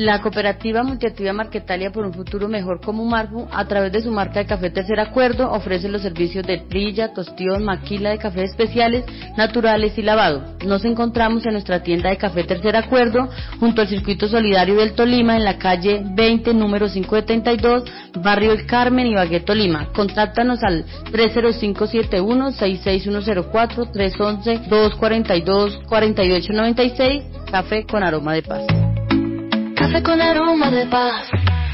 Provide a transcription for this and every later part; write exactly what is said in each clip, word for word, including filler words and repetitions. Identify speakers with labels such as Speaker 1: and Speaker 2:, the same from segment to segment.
Speaker 1: La cooperativa multiactiva Marquetalia por un futuro mejor como Marfu, a través de su marca de café Tercer Acuerdo, ofrece los servicios de trilla, tostión, maquila de café especiales, naturales y lavado. Nos encontramos en nuestra tienda de café Tercer Acuerdo, junto al Circuito Solidario del Tolima, en la calle veinte, número quinientos setenta y dos, Barrio El Carmen, Ibagué, Tolima. Contáctanos al tres cero cinco siete uno seis seis uno cero cuatro, tres once, dos cuarenta y dos, cuarenta y ocho noventa y seis, café con aroma de paz.
Speaker 2: Café con aroma de paz.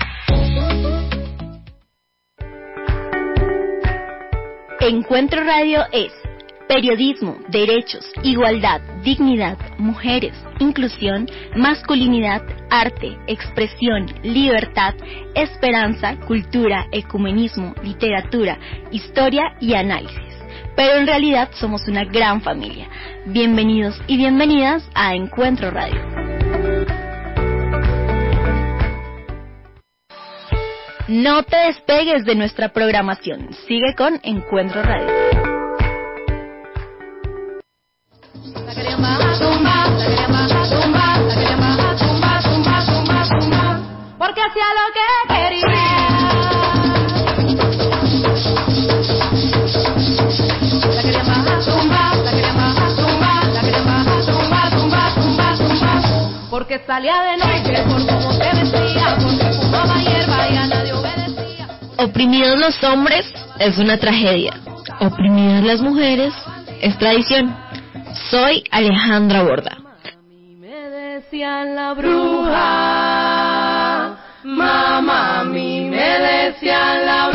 Speaker 2: Encuentro Radio es periodismo, derechos, igualdad, dignidad, mujeres, inclusión, masculinidad, arte, expresión, libertad, esperanza, cultura, ecumenismo, literatura, historia y análisis. Pero en realidad somos una gran familia. Bienvenidos y bienvenidas a Encuentro Radio. No te despegues de nuestra programación. Sigue con Encuentro Radio.
Speaker 3: Porque hacía lo que quería. La quería bajar, zumba, la quería bajar, zumba, la quería bajar, zumba, zumba, zumba, zumba. Porque salía de noche, por cómo se vestía, porque fumaba hierba y a nadie obedecía.
Speaker 2: Oprimidos los hombres es una tragedia. Oprimidas las mujeres es tradición. Soy Alejandra Borda.
Speaker 3: Me decían la bruja, mamá, a mí me decían la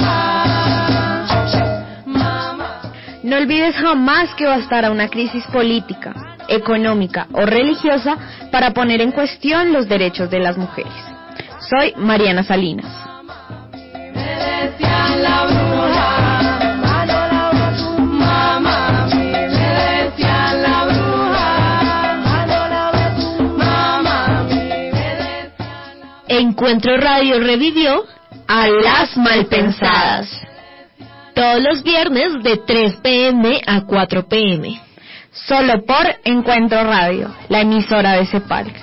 Speaker 3: bruja, mamá.
Speaker 4: No olvides jamás que bastará una crisis política, económica o religiosa para poner en cuestión los derechos de las mujeres. Soy Mariana Salinas.
Speaker 3: Me decían la bruja.
Speaker 2: Encuentro Radio revivió a las malpensadas. Todos los viernes de tres pm a cuatro pm.
Speaker 4: Solo por Encuentro Radio, la emisora de CEPAL.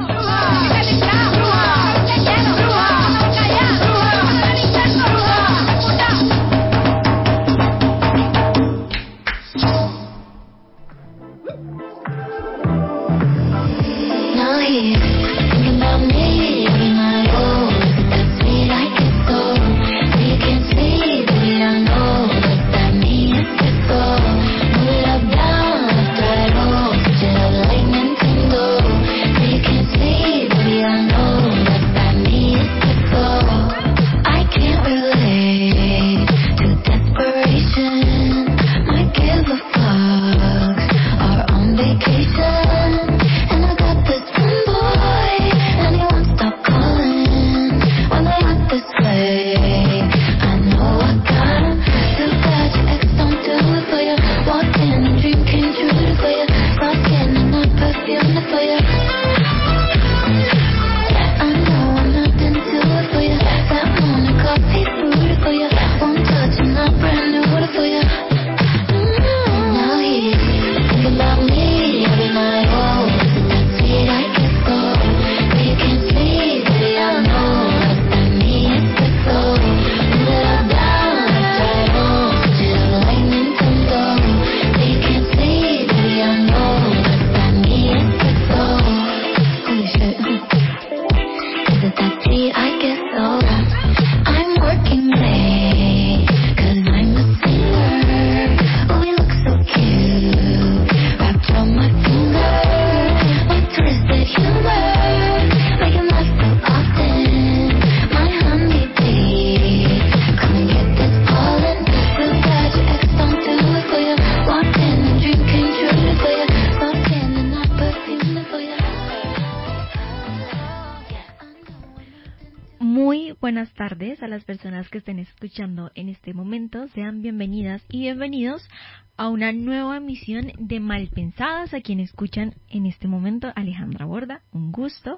Speaker 5: Buenas tardes a las personas que estén escuchando en este momento. Sean bienvenidas y bienvenidos a una nueva emisión de Malpensadas. A quienes escuchan en este momento, Alejandra Borda, un gusto.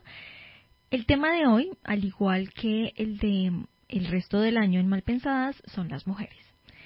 Speaker 5: El tema de hoy, al igual que el de el resto del año en Malpensadas, son las mujeres.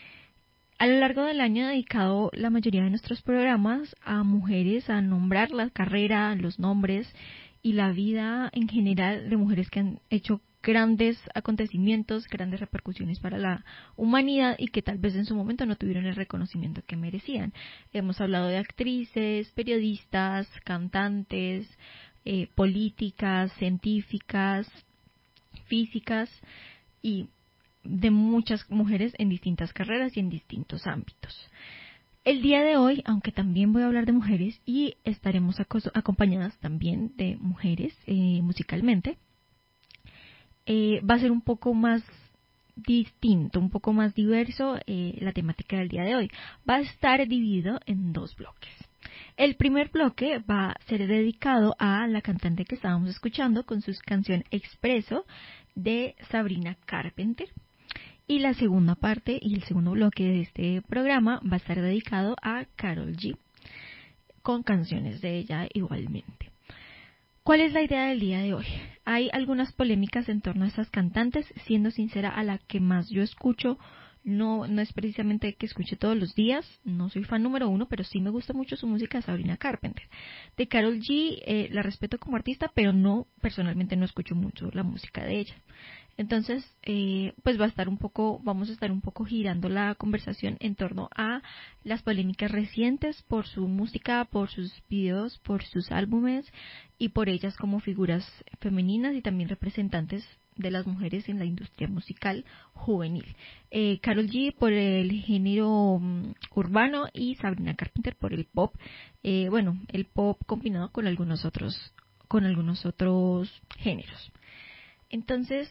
Speaker 5: A lo largo del año he dedicado la mayoría de nuestros programas a mujeres, a nombrar la carrera, los nombres y la vida en general de mujeres que han hecho grandes acontecimientos, grandes repercusiones para la humanidad y que tal vez en su momento no tuvieron el reconocimiento que merecían. Hemos hablado de actrices, periodistas, cantantes, eh, políticas, científicas, físicas y de muchas mujeres en distintas carreras y en distintos ámbitos. El día de hoy, aunque también voy a hablar de mujeres y estaremos acompañadas también de mujeres eh, musicalmente, eh, va a ser un poco más distinto, un poco más diverso eh, la temática del día de hoy. Va a estar dividido en dos bloques. El primer bloque va a ser dedicado a la cantante que estábamos escuchando con su canción Expreso de Sabrina Carpenter. Y la segunda parte y el segundo bloque de este programa va a estar dedicado a Karol G, con canciones de ella igualmente. ¿Cuál es la idea del día de hoy? Hay algunas polémicas en torno a estas cantantes. Siendo sincera, a la que más yo escucho no, no es precisamente que escuche todos los días, no soy fan número uno, pero sí me gusta mucho su música, Sabrina Carpenter. De Karol G eh, la respeto como artista, pero no, personalmente no escucho mucho la música de ella. Entonces, eh, pues va a estar un poco, vamos a estar un poco girando la conversación en torno a las polémicas recientes por su música, por sus videos, por sus álbumes y por ellas como figuras femeninas y también representantes de las mujeres en la industria musical juvenil. Eh, Karol G por el género um, urbano y Sabrina Carpenter por el pop. Eh, bueno, el pop combinado con algunos otros, con algunos otros géneros. Entonces,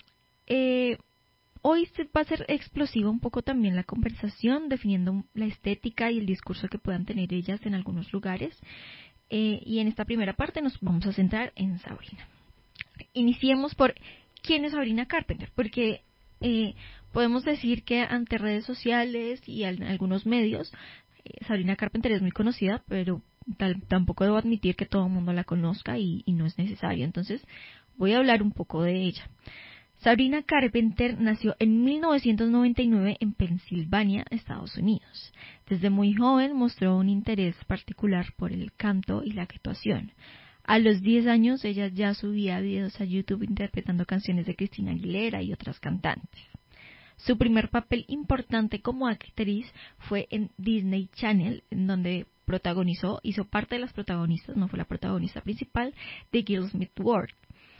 Speaker 5: Eh, hoy se va a ser explosiva un poco también la conversación, definiendo la estética y el discurso que puedan tener ellas en algunos lugares. Eh, y en esta primera parte nos vamos a centrar en Sabrina. Iniciemos por quién es Sabrina Carpenter, porque eh, podemos decir que ante redes sociales y en algunos medios, eh, Sabrina Carpenter es muy conocida, pero tal, tampoco debo admitir que todo el mundo la conozca y, y no es necesario. Entonces voy a hablar un poco de ella. Sabrina Carpenter nació en mil novecientos noventa y nueve en Pensilvania, Estados Unidos. Desde muy joven mostró un interés particular por el canto y la actuación. A los diez años ella ya subía videos a YouTube interpretando canciones de Christina Aguilera y otras cantantes. Su primer papel importante como actriz fue en Disney Channel, en donde protagonizó, hizo parte de las protagonistas, no fue la protagonista principal, de Girls Meet World.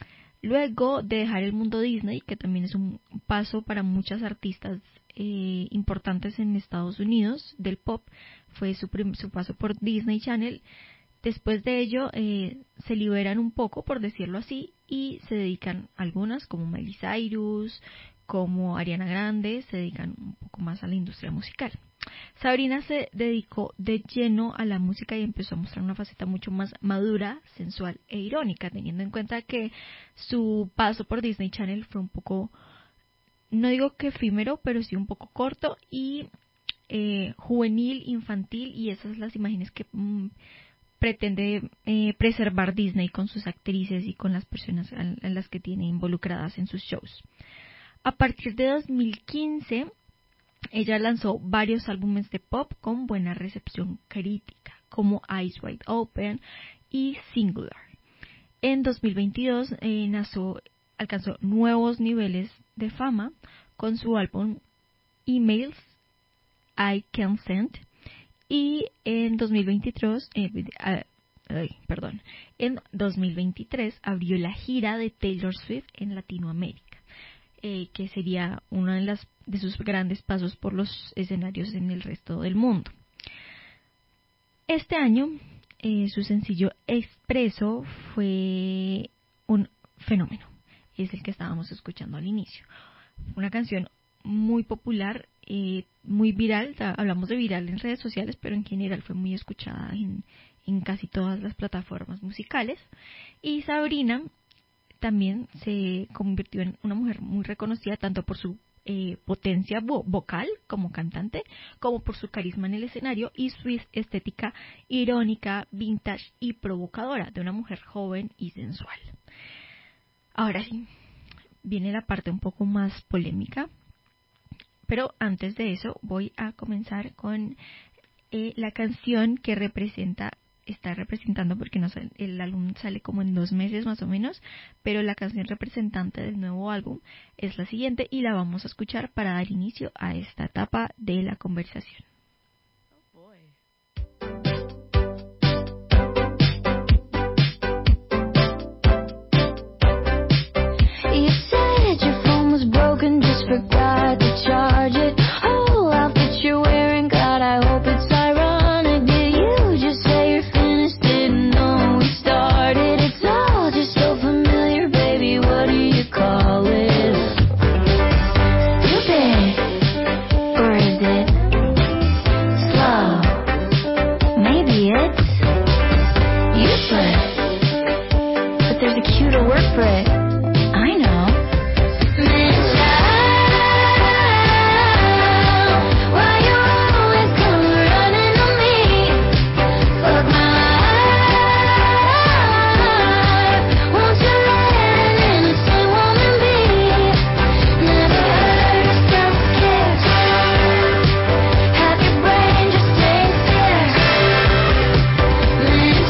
Speaker 5: Luego de dejar el mundo Disney, que también es un paso para muchas artistas eh, importantes en Estados Unidos del pop, fue su, prim- su paso por Disney Channel. Después de ello eh, se liberan un poco, por decirlo así, y se dedican algunas, como Miley Cyrus, como Ariana Grande, se dedican un poco más a la industria musical. Sabrina se dedicó de lleno a la música y empezó a mostrar una faceta mucho más madura, sensual e irónica, teniendo en cuenta que su paso por Disney Channel fue un poco, no digo que efímero, pero sí un poco corto y eh, juvenil, infantil, y esas son las imágenes que mmm, pretende eh, preservar Disney con sus actrices y con las personas a, a las que tiene involucradas en sus shows. A partir de dos mil quince, ella lanzó varios álbumes de pop con buena recepción crítica, como Eyes Wide Open y Singular. En dos mil veintidós eh, nació, alcanzó nuevos niveles de fama con su álbum Emails I Can Send, y en dos mil veintitrés, eh, eh, ay, perdón, en dos mil veintitrés abrió la gira de Taylor Swift en Latinoamérica. Eh, que sería uno de, las, de sus grandes pasos por los escenarios en el resto del mundo. Este año, eh, su sencillo Expreso fue un fenómeno. Es el que estábamos escuchando al inicio. Una canción muy popular, eh, muy viral. Hablamos de viral en redes sociales, pero en general fue muy escuchada en, en casi todas las plataformas musicales. Y Sabrina también se convirtió en una mujer muy reconocida tanto por su eh, potencia vo- vocal como cantante, como por su carisma en el escenario y su estética irónica, vintage y provocadora de una mujer joven y sensual. Ahora sí, viene la parte un poco más polémica, pero antes de eso voy a comenzar con eh, la canción que representa está representando, porque no sale- el álbum sale como en dos meses más o menos, pero la canción representante del nuevo álbum es la siguiente y la vamos a escuchar para dar inicio a esta etapa de la conversación.
Speaker 6: You said your phone was broken, just forgot to charge it. Oh, outfit you're wearing, God, I hope it's ironic. Did you just say you're finished? Didn't know we started. It's all just so familiar, baby. What do you call it? Stupid, or is it slow? Maybe it's useless, but there's a cuter word for it. I know. Why you always come running on me? Fuck my life. Won't you let an innocent woman be? Never heard of self-care. Half your brain just stays there. Man,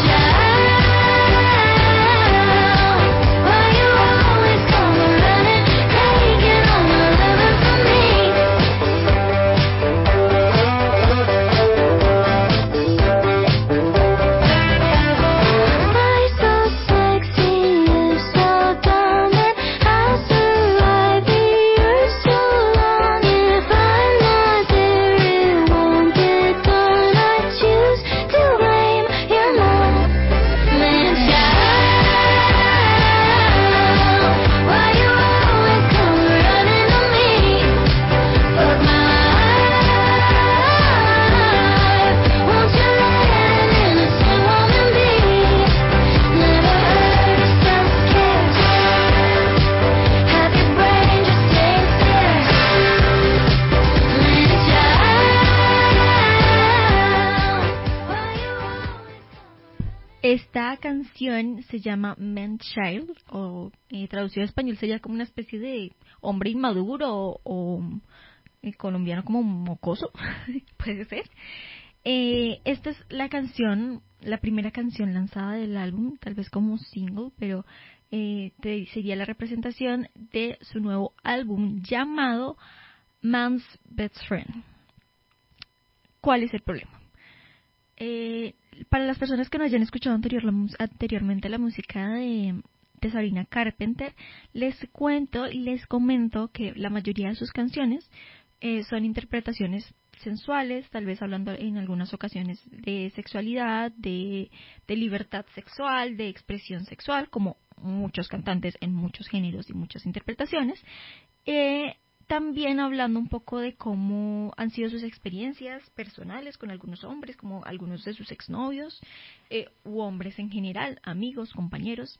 Speaker 6: child, why you always come running, taking all my loving from me? Why so sexy, you so dumb, and I'll survive here so long. If I'm not there, it won't get done. I choose to blame your mom. Man, child, why you always come running on me? Fuck my life. Won't you let an innocent woman be? Never heard of self-care. Half your brain just stays there. Man, child, why you always
Speaker 5: Esta canción se llama Man Child, o eh, traducido al español sería como una especie de hombre inmaduro o, o, eh, colombiano como mocoso, puede ser. Eh, esta es la canción, la primera canción lanzada del álbum, tal vez como single, pero eh, te- sería la representación de su nuevo álbum llamado Man's Best Friend. ¿Cuál es el problema? Eh, para las personas que no hayan escuchado anterior, la mus- anteriormente la música de, de Sabrina Carpenter, les cuento y les comento que la mayoría de sus canciones eh, son interpretaciones sensuales, tal vez hablando en algunas ocasiones de sexualidad, de, de libertad sexual, de expresión sexual, como muchos cantantes en muchos géneros y muchas interpretaciones. Eh, También hablando un poco de cómo han sido sus experiencias personales con algunos hombres, como algunos de sus exnovios, eh, u hombres en general, amigos, compañeros.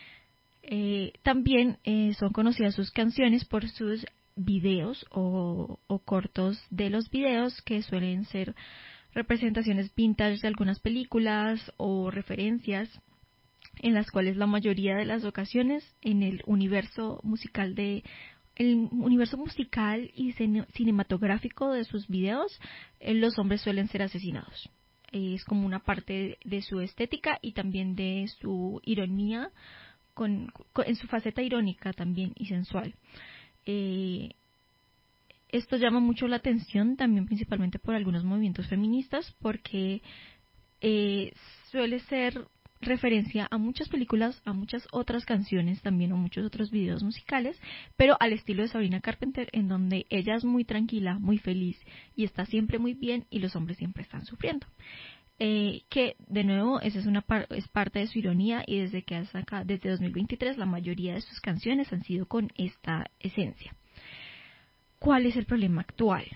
Speaker 5: Eh, también eh, son conocidas sus canciones por sus videos o, o cortos de los videos, que suelen ser representaciones vintage de algunas películas o referencias, en las cuales la mayoría de las ocasiones en el universo musical de el universo musical y cine- cinematográfico de sus videos, eh, los hombres suelen ser asesinados. Eh, es como una parte de su estética y también de su ironía, con, con- en su faceta irónica también y sensual. Eh, Esto llama mucho la atención también, principalmente por algunos movimientos feministas, porque eh, suele ser referencia a muchas películas, a muchas otras canciones también, o muchos otros videos musicales, pero al estilo de Sabrina Carpenter, en donde ella es muy tranquila, muy feliz y está siempre muy bien, y los hombres siempre están sufriendo. Eh, que de nuevo esa es una par- es parte de su ironía, y desde que ha sacado, desde dos mil veintitrés, la mayoría de sus canciones han sido con esta esencia. ¿Cuál es el problema actual?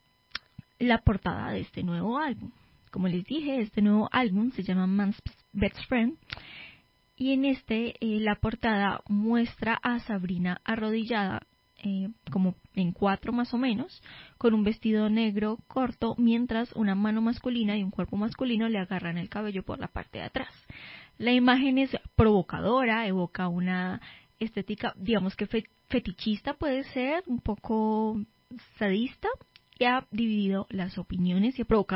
Speaker 5: La portada de este nuevo álbum. Como les dije, este nuevo álbum se llama Man's Best Friend, y en este eh, la portada muestra a Sabrina arrodillada, eh, como en cuatro más o menos, con un vestido negro corto, mientras una mano masculina y un cuerpo masculino le agarran el cabello por la parte de atrás. La imagen es provocadora, evoca una estética, digamos que fe- fetichista, puede ser, un poco sadista, y ha dividido las opiniones y ha provocado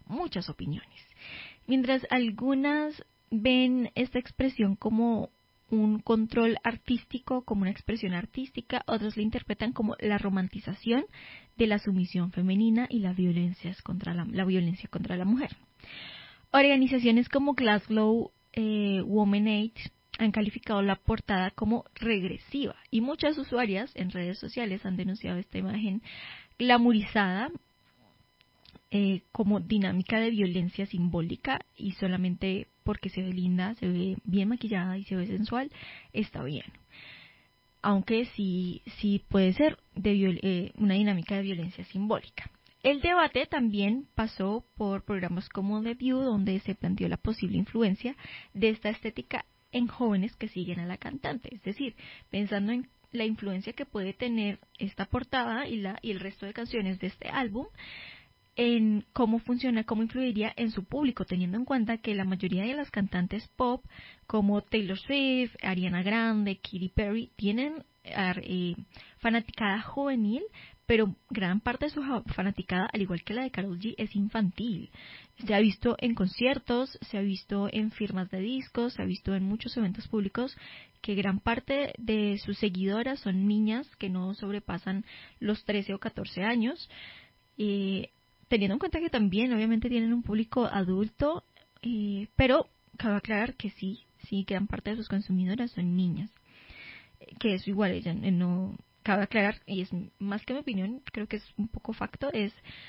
Speaker 5: muchas opiniones. Mientras algunas ven esta expresión como un control artístico, como una expresión artística, otros la interpretan como la romantización de la sumisión femenina y la violencia contra la, la violencia contra la mujer. Organizaciones como Glasgow eh, Women Aid han calificado la portada como regresiva y muchas usuarias en redes sociales han denunciado esta imagen glamorizada eh, como dinámica de violencia simbólica, y solamente porque se ve linda, se ve bien maquillada y se ve sensual, está bien. Aunque sí, sí puede ser de viol- eh, una dinámica de violencia simbólica. El debate también pasó por programas como The View, donde se planteó la posible influencia de esta estética en jóvenes que siguen a la cantante. Es decir, pensando en la influencia que puede tener esta portada y, la, y el resto de canciones de este álbum, en cómo funciona, cómo influiría en su público, teniendo en cuenta que la mayoría de las cantantes pop, como Taylor Swift, Ariana Grande, Katy Perry, tienen eh, fanaticada juvenil, pero gran parte de su fanaticada, al igual que la de Karol G, es infantil. Se ha visto en conciertos, se ha visto en firmas de discos, se ha visto en muchos eventos públicos que gran parte de sus seguidoras son niñas que no sobrepasan los trece o catorce años. Eh, teniendo en cuenta que también obviamente tienen un público adulto, eh, pero cabe aclarar que sí, sí, gran parte de sus consumidoras son niñas, eh, que eso igual ella eh, no, cabe aclarar, y es más que mi opinión, creo que es un poco facto, es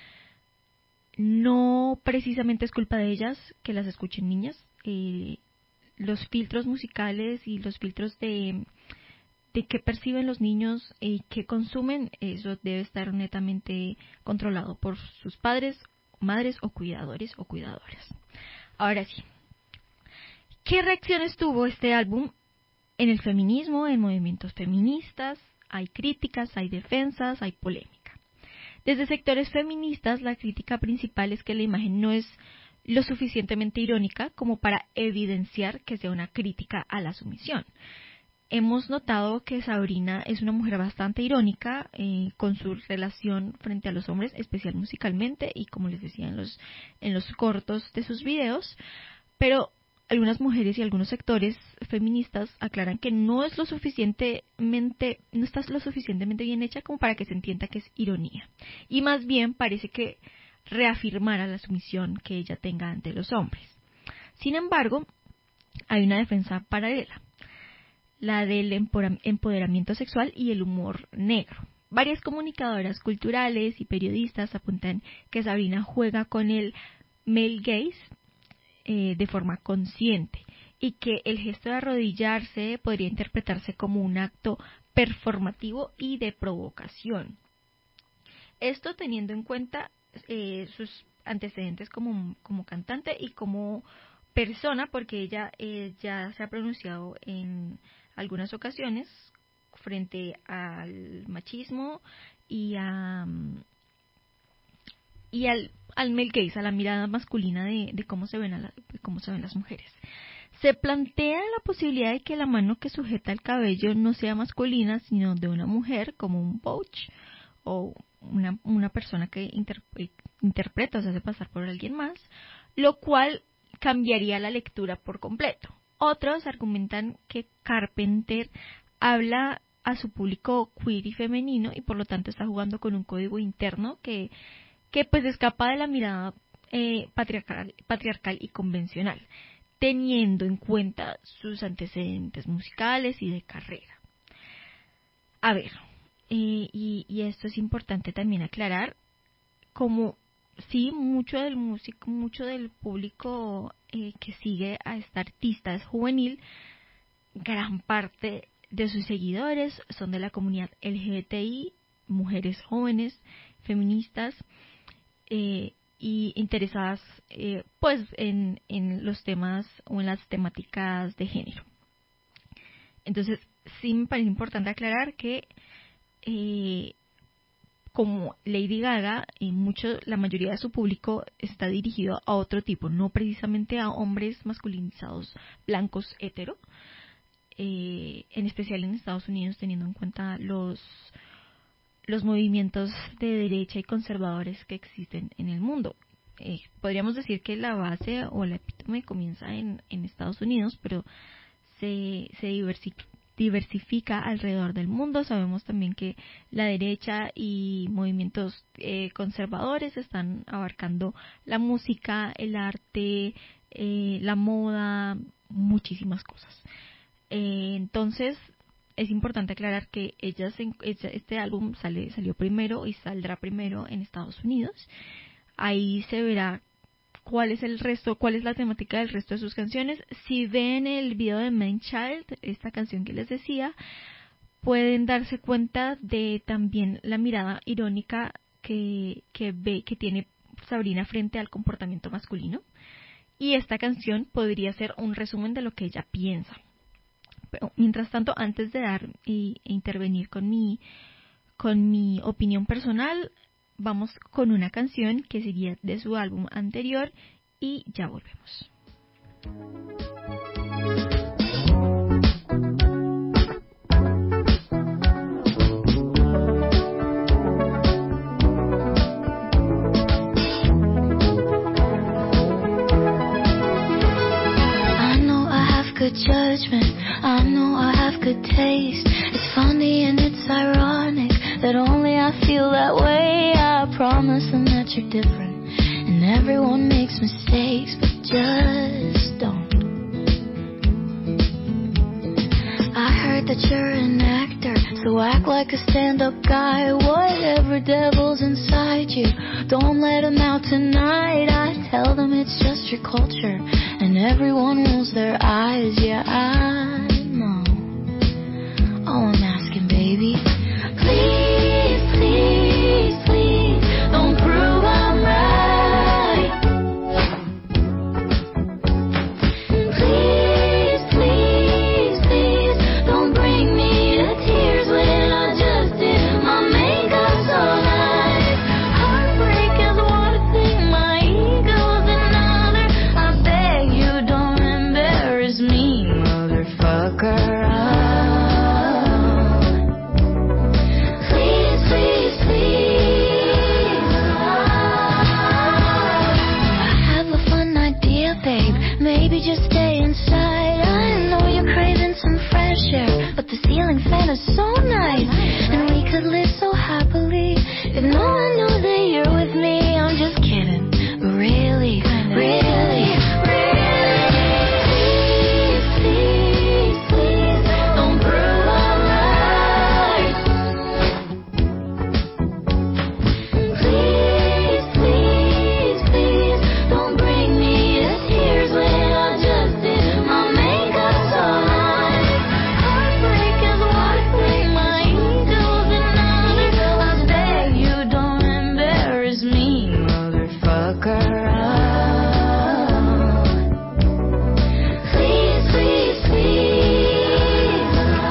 Speaker 5: no precisamente es culpa de ellas que las escuchen niñas, eh, los filtros musicales y los filtros de de qué perciben los niños y qué consumen, eso debe estar netamente controlado por sus padres, madres o cuidadores o cuidadoras. Ahora sí, ¿qué reacciones tuvo este álbum en el feminismo, en movimientos feministas? Hay críticas, hay defensas, hay polémica. Desde sectores feministas, la crítica principal es que la imagen no es lo suficientemente irónica como para evidenciar que sea una crítica a la sumisión. Hemos notado que Sabrina es una mujer bastante irónica eh, con su relación frente a los hombres, especial musicalmente y como les decía en los, en los cortos de sus videos, pero algunas mujeres y algunos sectores feministas aclaran que no es lo suficientemente, no está lo suficientemente bien hecha como para que se entienda que es ironía, y más bien parece que reafirmara la sumisión que ella tenga ante los hombres. Sin embargo, hay una defensa paralela, la del empoderamiento sexual y el humor negro. Varias comunicadoras culturales y periodistas apuntan que Sabrina juega con el male gaze eh, de forma consciente y que el gesto de arrodillarse podría interpretarse como un acto performativo y de provocación. Esto teniendo en cuenta eh, sus antecedentes como, como cantante y como persona, porque ella eh, ya se ha pronunciado en algunas ocasiones frente al machismo y a y al, al male gaze, a la mirada masculina de, de cómo se ven a la, de cómo se ven las mujeres. Se plantea la posibilidad de que la mano que sujeta el cabello no sea masculina, sino de una mujer, como un pouch o una, una persona que inter, interpreta o se hace pasar por alguien más, lo cual cambiaría la lectura por completo. Otros argumentan que Carpenter habla a su público queer y femenino y por lo tanto está jugando con un código interno que, que pues escapa de la mirada eh, patriarcal, patriarcal y convencional, teniendo en cuenta sus antecedentes musicales y de carrera. A ver, eh, y, y esto es importante también aclarar, como sí, mucho del músico, mucho del público eh, que sigue a esta artista es juvenil, gran parte de sus seguidores son de la comunidad L G B T I, mujeres jóvenes, feministas eh, y interesadas eh, pues en, en los temas o en las temáticas de género. Entonces, sí me parece importante aclarar que eh, como Lady Gaga, y mucho, la mayoría de su público está dirigido a otro tipo, no precisamente a hombres masculinizados, blancos, hetero, eh, en especial en Estados Unidos, teniendo en cuenta los, los movimientos de derecha y conservadores que existen en el mundo. eh, podríamos decir que la base o la epítome comienza en, en Estados Unidos, pero se, se diversi- diversifica alrededor del mundo. Sabemos también que la derecha y movimientos eh, conservadores están abarcando la música, el arte, eh, la moda, muchísimas cosas. Eh, entonces, es importante aclarar que ella se, este álbum sale, salió primero y saldrá primero en Estados Unidos. Ahí se verá cuál es el resto, cuál es la temática del resto de sus canciones. Si ven el video de Man Child, esta canción que les decía, pueden darse cuenta de también la mirada irónica que, que ve, que tiene Sabrina frente al comportamiento masculino. Y esta canción podría ser un resumen de lo que ella piensa. Pero, mientras tanto, antes de dar y, e intervenir con mi, con mi opinión personal, vamos con una canción que sería de su álbum anterior y ya volvemos.
Speaker 6: I know I have good judgment, I know I have good taste. It's funny and it's ironic that only I feel that way. I promise them that you're different, and everyone makes mistakes, but just don't. I heard that you're an actor, so act like a stand-up guy. Whatever devil's inside you, don't let him out tonight. I tell them it's just your culture, and everyone rolls their eyes. Yeah, I know. Oh, I'm asking, baby, please, please, please, don't prove I'm right. Please, please, please, don't bring me to tears when I just did my makeup so nice. Heartbreak is one thing, my ego's another. I beg you don't embarrass me, motherfucker. Please, please, please. I have a fun idea, babe. Maybe just stay inside. I know you're craving some fresh air, but the ceiling fan is so nice, and we could live so happily if no one knows that you're with me. I'm just kidding, but really, really, really, please, please, please, don't prove I'm right. Please, please, please, don't bring me to tears when I just did my makeup so nice. Heartbreak is one thing, my ego's another. I beg you don't embarrass me, motherfucker. Please, please, please.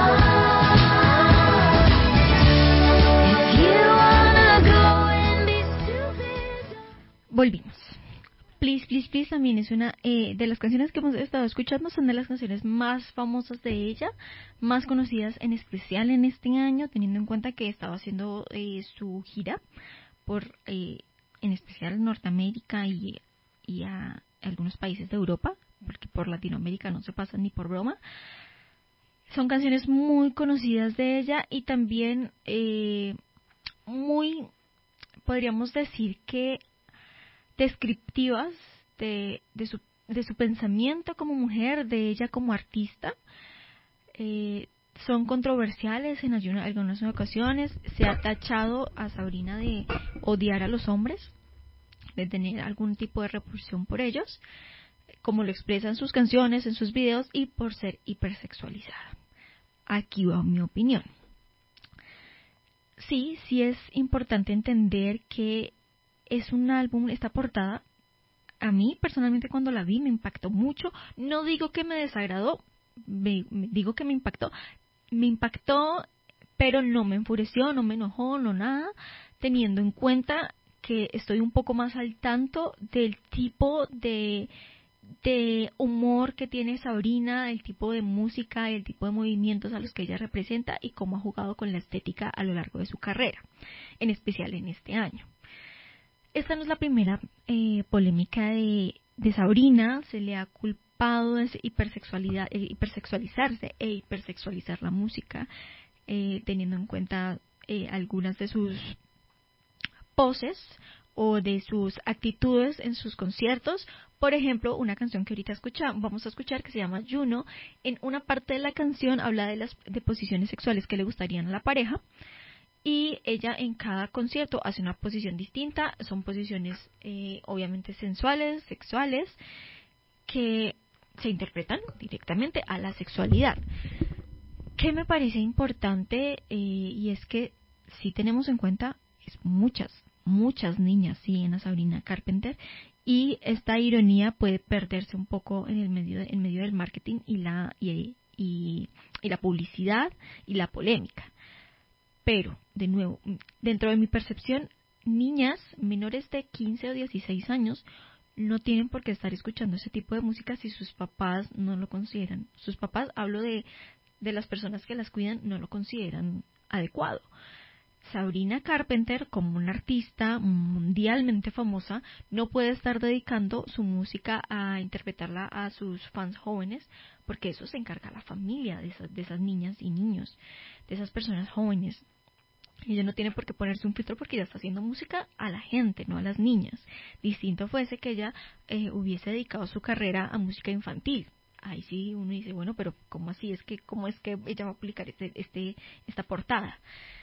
Speaker 6: If you wanna go and be stupid.
Speaker 5: Volvimos. Please, Please, Please también es una eh, de las canciones que hemos estado escuchando, son de las canciones más famosas de ella, más conocidas en especial en este año, teniendo en cuenta que estaba haciendo eh, su gira por, eh, en especial Norteamérica y, y a algunos países de Europa, porque por Latinoamérica no se pasan ni por broma. Son canciones muy conocidas de ella y también eh, muy, podríamos decir que descriptivas de, de, su, de su pensamiento como mujer, de ella como artista. Eh, son controversiales en alguna- algunas ocasiones. Se ha tachado a Sabrina de odiar a los hombres, de tener algún tipo de repulsión por ellos, como lo expresa en sus canciones, en sus videos, y por ser hipersexualizada. Aquí va mi opinión. Sí, sí es importante entender que es un álbum, esta portada, a mí personalmente cuando la vi me impactó mucho. No digo que me desagradó, me, me digo que me impactó. Me impactó, pero no me enfureció, no me enojó, no nada, teniendo en cuenta que estoy un poco más al tanto del tipo de, de humor que tiene Sabrina, el tipo de música, el tipo de movimientos a los que ella representa y cómo ha jugado con la estética a lo largo de su carrera, en especial en este año. esta no es la primera eh, polémica de, de Sabrina. Se le ha culpado de hipersexualidad, eh, hipersexualizarse e hipersexualizar la música, eh, teniendo en cuenta eh, algunas de sus poses o de sus actitudes en sus conciertos. Por ejemplo, una canción que ahorita escucha, vamos a escuchar, que se llama Juno. En una parte de la canción habla de las de posiciones sexuales que le gustarían a la pareja, y ella en cada concierto hace una posición distinta. Son posiciones eh, obviamente sensuales, sexuales, que se interpretan directamente a la sexualidad. ¿Qué me parece importante? Eh, y es que si tenemos en cuenta, es muchas, muchas niñas siguen a Sabrina Carpenter, y esta ironía puede perderse un poco en el medio, en medio del marketing y la, y, y, y la publicidad y la polémica. Pero, de nuevo, dentro de mi percepción, niñas menores de quince o dieciséis años no tienen por qué estar escuchando ese tipo de música si sus papás no lo consideran. Sus papás, hablo de, de las personas que las cuidan, no lo consideran adecuado. Sabrina Carpenter, como una artista mundialmente famosa, no puede estar dedicando su música a interpretarla a sus fans jóvenes, porque eso se encarga la familia de esas, de esas niñas y niños, de esas personas jóvenes. Ella no tiene por qué ponerse un filtro porque ella está haciendo música a la gente, no a las niñas. Distinto fuese que ella eh, hubiese dedicado su carrera a música infantil. Ahí sí uno dice, bueno, pero ¿cómo así? Es que ¿cómo es que ella va a publicar este, este, esta portada?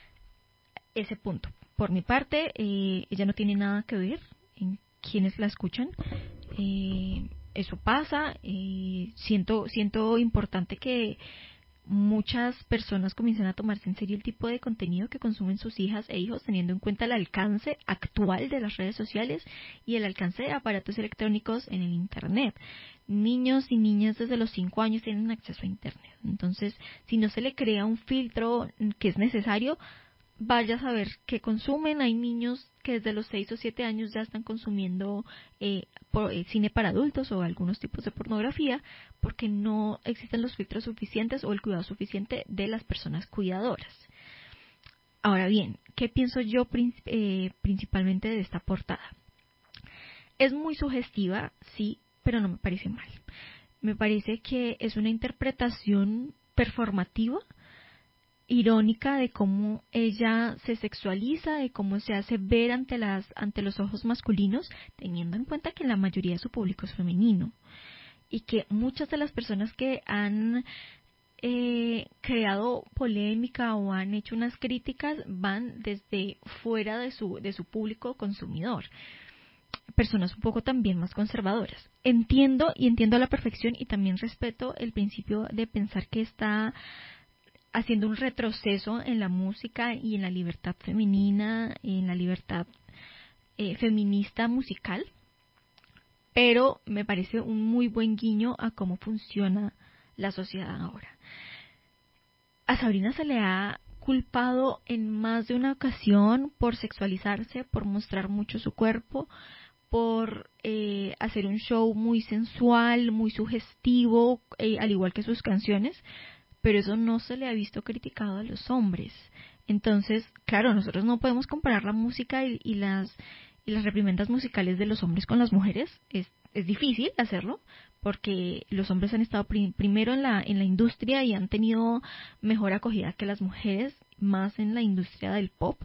Speaker 5: Ese punto. Por mi parte, eh, ella no tiene nada que ver en quienes la escuchan. Eh, eso pasa. Eh, siento, siento importante que muchas personas comiencen a tomarse en serio el tipo de contenido que consumen sus hijas e hijos, teniendo en cuenta el alcance actual de las redes sociales y el alcance de aparatos electrónicos en el Internet. Niños y niñas desde los cinco años tienen acceso a Internet. Entonces, si no se le crea un filtro que es necesario, vaya a saber qué consumen. Hay niños que desde los seis o siete años ya están consumiendo eh, por, eh, cine para adultos o algunos tipos de pornografía, porque no existen los filtros suficientes o el cuidado suficiente de las personas cuidadoras. Ahora bien, ¿qué pienso yo princip- eh, principalmente de esta portada? Es muy sugestiva, sí, pero no me parece mal. Me parece que es una interpretación performativa, irónica, de cómo ella se sexualiza, de cómo se hace ver ante las ante los ojos masculinos, teniendo en cuenta que la mayoría de su público es femenino, y que muchas de las personas que han eh, creado polémica o han hecho unas críticas van desde fuera de su de su público consumidor, personas un poco también más conservadoras. Entiendo y entiendo a la perfección, y también respeto el principio de pensar que está haciendo un retroceso en la música y en la libertad femenina, en la libertad eh, feminista musical, pero me parece un muy buen guiño a cómo funciona la sociedad ahora. A Sabrina se le ha culpado en más de una ocasión por sexualizarse, por mostrar mucho su cuerpo, por eh, hacer un show muy sensual, muy sugestivo, eh, al igual que sus canciones, pero eso no se le ha visto criticado a los hombres. Entonces, claro, nosotros no podemos comparar la música y, y las y las reprimendas musicales de los hombres con las mujeres. Es, es difícil hacerlo, porque los hombres han estado prim- primero en la en la industria y han tenido mejor acogida que las mujeres, más en la industria del pop.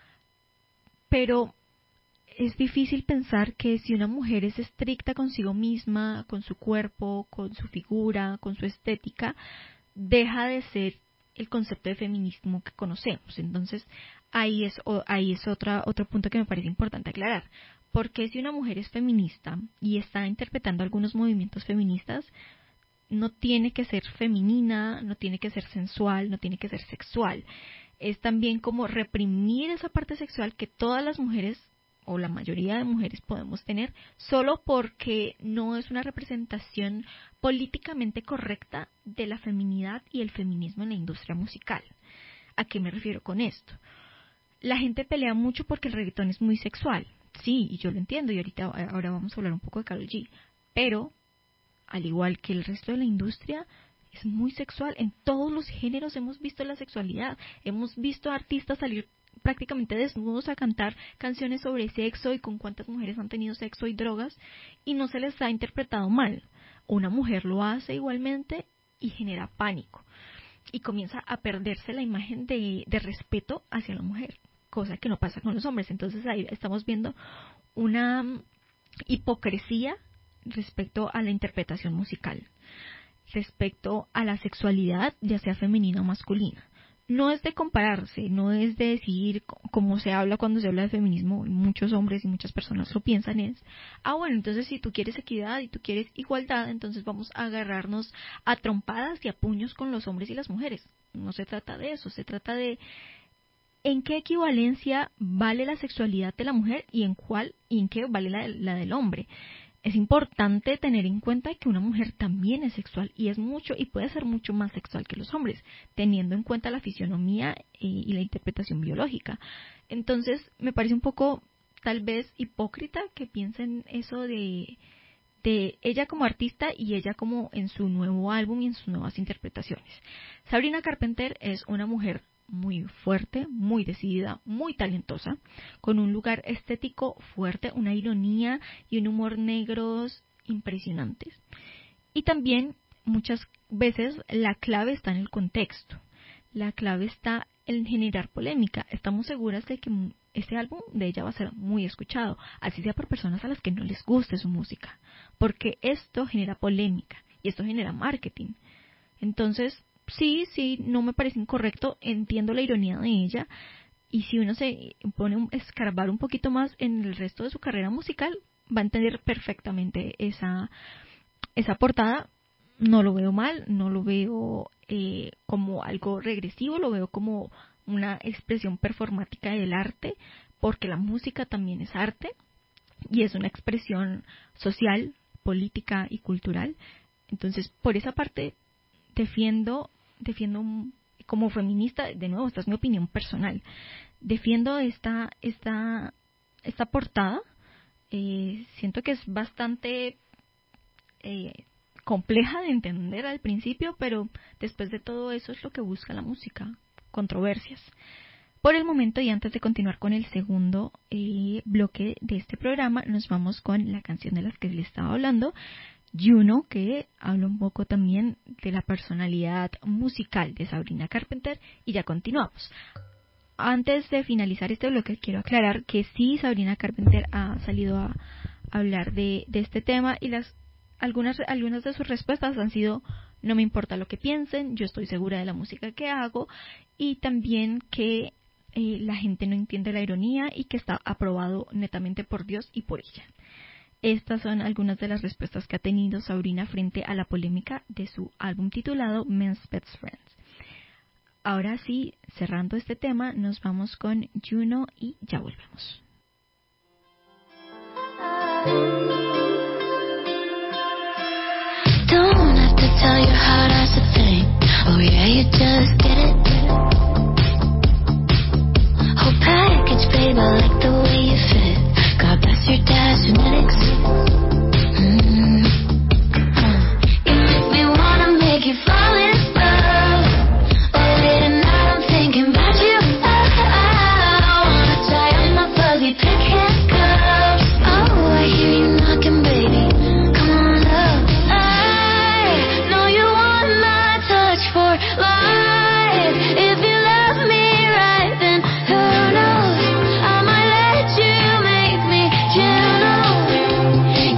Speaker 5: Pero es difícil pensar que si una mujer es estricta consigo misma, con su cuerpo, con su figura, con su estética, deja de ser el concepto de feminismo que conocemos. Entonces, ahí es o, ahí es otra otro punto que me parece importante aclarar. Porque si una mujer es feminista y está interpretando algunos movimientos feministas, no tiene que ser femenina, no tiene que ser sensual, no tiene que ser sexual. Es también como reprimir esa parte sexual que todas las mujeres o la mayoría de mujeres podemos tener, solo porque no es una representación políticamente correcta de la feminidad y el feminismo en la industria musical. ¿A qué me refiero con esto? La gente pelea mucho porque el reggaetón es muy sexual. Sí, y yo lo entiendo, y ahorita ahora vamos a hablar un poco de Karol G. Pero, al igual que el resto de la industria, es muy sexual. En todos los géneros hemos visto la sexualidad. Hemos visto a artistas salir prácticamente desnudos a cantar canciones sobre sexo y con cuántas mujeres han tenido sexo y drogas y no se les ha interpretado mal. Una mujer lo hace igualmente y genera pánico y comienza a perderse la imagen de, de respeto hacia la mujer, cosa que no pasa con los hombres. Entonces ahí estamos viendo una hipocresía respecto a la interpretación musical, respecto a la sexualidad, ya sea femenina o masculina. No es de compararse, no es de decir, como se habla cuando se habla de feminismo, muchos hombres y muchas personas lo piensan, es, ah bueno, entonces si tú quieres equidad y tú quieres igualdad, entonces vamos a agarrarnos a trompadas y a puños con los hombres y las mujeres. No se trata de eso, se trata de en qué equivalencia vale la sexualidad de la mujer y en cuál y en qué vale la, la del hombre. Es importante tener en cuenta que una mujer también es sexual y es mucho y puede ser mucho más sexual que los hombres, teniendo en cuenta la fisionomía y, y la interpretación biológica. Entonces, me parece un poco, tal vez, hipócrita que piensen eso de, de ella como artista y ella como en su nuevo álbum y en sus nuevas interpretaciones. Sabrina Carpenter es una mujer muy fuerte, muy decidida, muy talentosa, con un lugar estético fuerte, una ironía y un humor negros impresionantes. Y también muchas veces la clave está en el contexto, la clave está en generar polémica. Estamos seguras de que este álbum de ella va a ser muy escuchado, así sea por personas a las que no les guste su música, porque esto genera polémica y esto genera marketing. Entonces, sí, sí, no me parece incorrecto, entiendo la ironía de ella, y si uno se pone a escarbar un poquito más en el resto de su carrera musical, va a entender perfectamente esa, esa portada. No lo veo mal, no lo veo eh, como algo regresivo, lo veo como una expresión performática del arte, porque la música también es arte, y es una expresión social, política y cultural. Entonces, por esa parte, defiendo defiendo como feminista, de nuevo, esta es mi opinión personal, defiendo esta esta esta portada. Eh, siento que es bastante eh, compleja de entender al principio, pero después de todo eso es lo que busca la música, controversias. Por el momento, y antes de continuar con el segundo eh, bloque de este programa, nos vamos con la canción de la que les estaba hablando, Juno, que habla un poco también de la personalidad musical de Sabrina Carpenter, y ya continuamos. Antes de finalizar este bloque, quiero aclarar que sí, Sabrina Carpenter ha salido a hablar de, de este tema, y las algunas, algunas de sus respuestas han sido: no me importa lo que piensen, yo estoy segura de la música que hago, y también que eh, la gente no entiende la ironía y que está aprobado netamente por Dios y por ella. Estas son algunas de las respuestas que ha tenido Sabrina frente a la polémica de su álbum titulado Men's Best Friends. Ahora sí, cerrando este tema, nos vamos con Juno y ya volvemos.
Speaker 6: Don't have to tell your heart as a thing. Oh yeah, you just get it. Whole package, baby, I like the way you fit. God bless your dad's genetics. Mm-hmm. You make me wanna make you fall in love. Oh, late at night I'm thinking about you. I wanna tie up my fuzzy pink handcuffs. Oh, I hear you knocking, baby. Come on up. I know you want my touch for life. If you love me right, then who knows? I might let you make me, you know.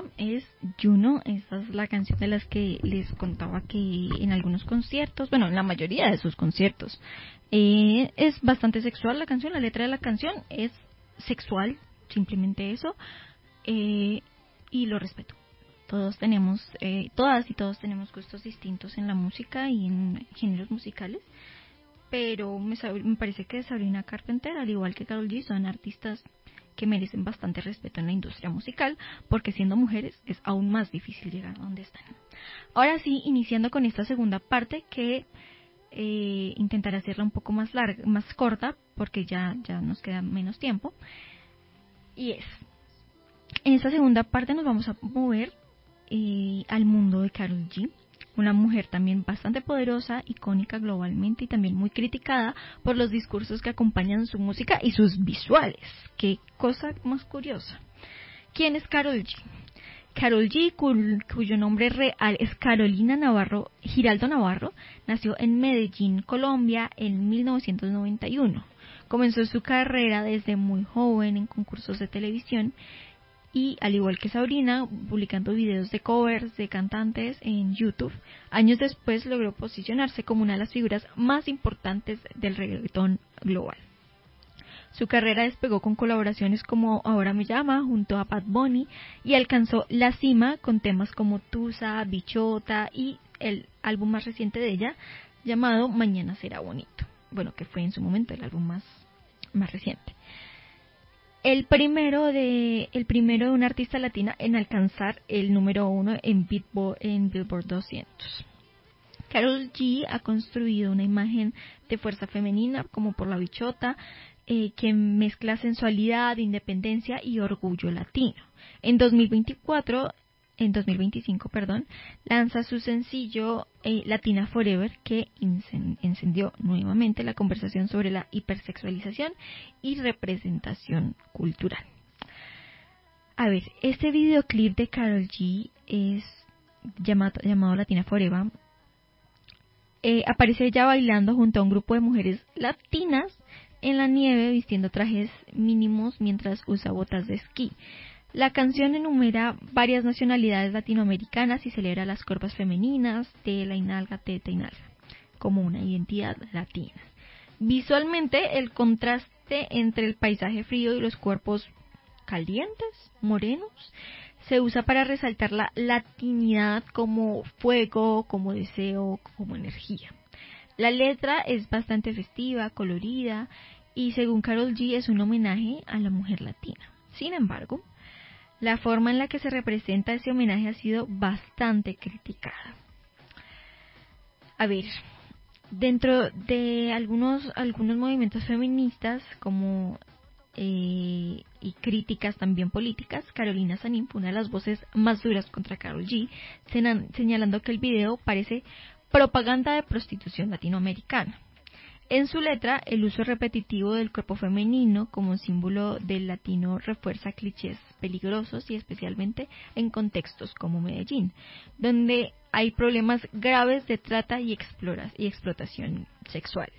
Speaker 5: es Juno. Esta es la canción de las que les contaba que en algunos conciertos, bueno, en la mayoría de sus conciertos, eh, es bastante sexual la canción. La letra de la canción es sexual, simplemente eso, eh, y lo respeto. Todos tenemos, eh, todas y todos tenemos gustos distintos en la música y en géneros musicales, pero me, me parece que Sabrina Carpenter, al igual que Karol G, son artistas que merecen bastante respeto en la industria musical, porque siendo mujeres es aún más difícil llegar a donde están. Ahora sí, iniciando con esta segunda parte, que eh, intentaré hacerla un poco más larga, más corta, porque ya, ya nos queda menos tiempo. Y es, en esta segunda parte nos vamos a mover eh, al mundo de Karol G, una mujer también bastante poderosa, icónica globalmente y también muy criticada por los discursos que acompañan su música y sus visuales. Qué cosa más curiosa. ¿Quién es Karol G? Karol G, cu- cuyo nombre real es Carolina Navarro Giraldo Navarro, nació en Medellín, Colombia, en mil novecientos noventa y uno. Comenzó su carrera desde muy joven en concursos de televisión y, al igual que Sabrina, publicando videos de covers de cantantes en YouTube. Años después logró posicionarse como una de las figuras más importantes del reggaetón global. Su carrera despegó con colaboraciones como Ahora Me Llama junto a Bad Bunny y alcanzó la cima con temas como Tusa, Bichota y el álbum más reciente de ella llamado Mañana Será Bonito. Bueno, que fue en su momento el álbum más, más reciente. El primero de el primero de una artista latina en alcanzar el número uno en Billboard, en Billboard doscientos. Karol G ha construido una imagen de fuerza femenina como por la bichota, eh, que mezcla sensualidad, independencia y orgullo latino. En dos mil veinticuatro, en dos mil veinticinco, perdón, lanza su sencillo eh, Latina Forever, que encendió nuevamente la conversación sobre la hipersexualización y representación cultural. A ver, este videoclip de Karol G es llamado, llamado Latina Forever. Eh, aparece ella bailando junto a un grupo de mujeres latinas en la nieve, vistiendo trajes mínimos mientras usa botas de esquí. La canción enumera varias nacionalidades latinoamericanas y celebra las curvas femeninas, tela y nalga, teta y nalga, como una identidad latina. Visualmente, el contraste entre el paisaje frío y los cuerpos calientes, morenos, se usa para resaltar la latinidad como fuego, como deseo, como energía. La letra es bastante festiva, colorida y, según Karol G, es un homenaje a la mujer latina. Sin embargo, la forma en la que se representa ese homenaje ha sido bastante criticada. A ver, dentro de algunos algunos movimientos feministas como eh, y críticas también políticas, Carolina Sanín fue una de las voces más duras contra Karol G, señalando que el video parece propaganda de prostitución latinoamericana. En su letra, el uso repetitivo del cuerpo femenino como símbolo del latino refuerza clichés peligrosos y especialmente en contextos como Medellín, donde hay problemas graves de trata y, exploras, y explotación sexual.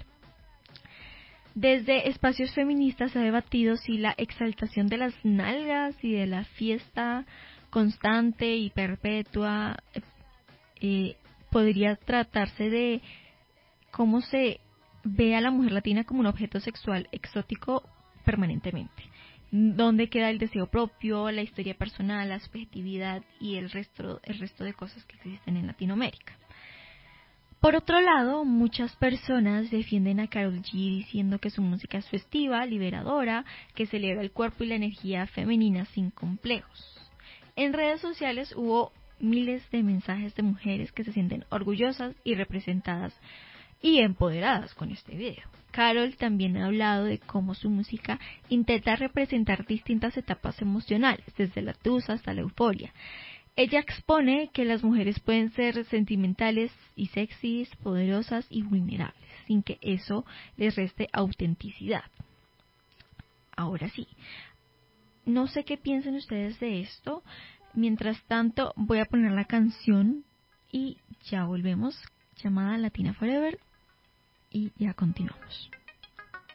Speaker 5: Desde espacios feministas se ha debatido si la exaltación de las nalgas y de la fiesta constante y perpetua eh, podría tratarse de cómo se ve a la mujer latina como un objeto sexual exótico permanentemente. ¿Dónde queda el deseo propio, la historia personal, la subjetividad y el resto, el resto de cosas que existen en Latinoamérica? Por otro lado, muchas personas defienden a Karol G diciendo que su música es festiva, liberadora, que celebra el cuerpo y la energía femenina sin complejos. En redes sociales hubo miles de mensajes de mujeres que se sienten orgullosas y representadas y empoderadas con este video. Karol también ha hablado de cómo su música intenta representar distintas etapas emocionales, desde la tusa hasta la euforia. Ella expone que las mujeres pueden ser sentimentales y sexys, poderosas y vulnerables, sin que eso les reste autenticidad. Ahora sí, no sé qué piensan ustedes de esto. Mientras tanto, voy a poner la canción y ya volvemos, llamada Latina Forever, y ya continuamos.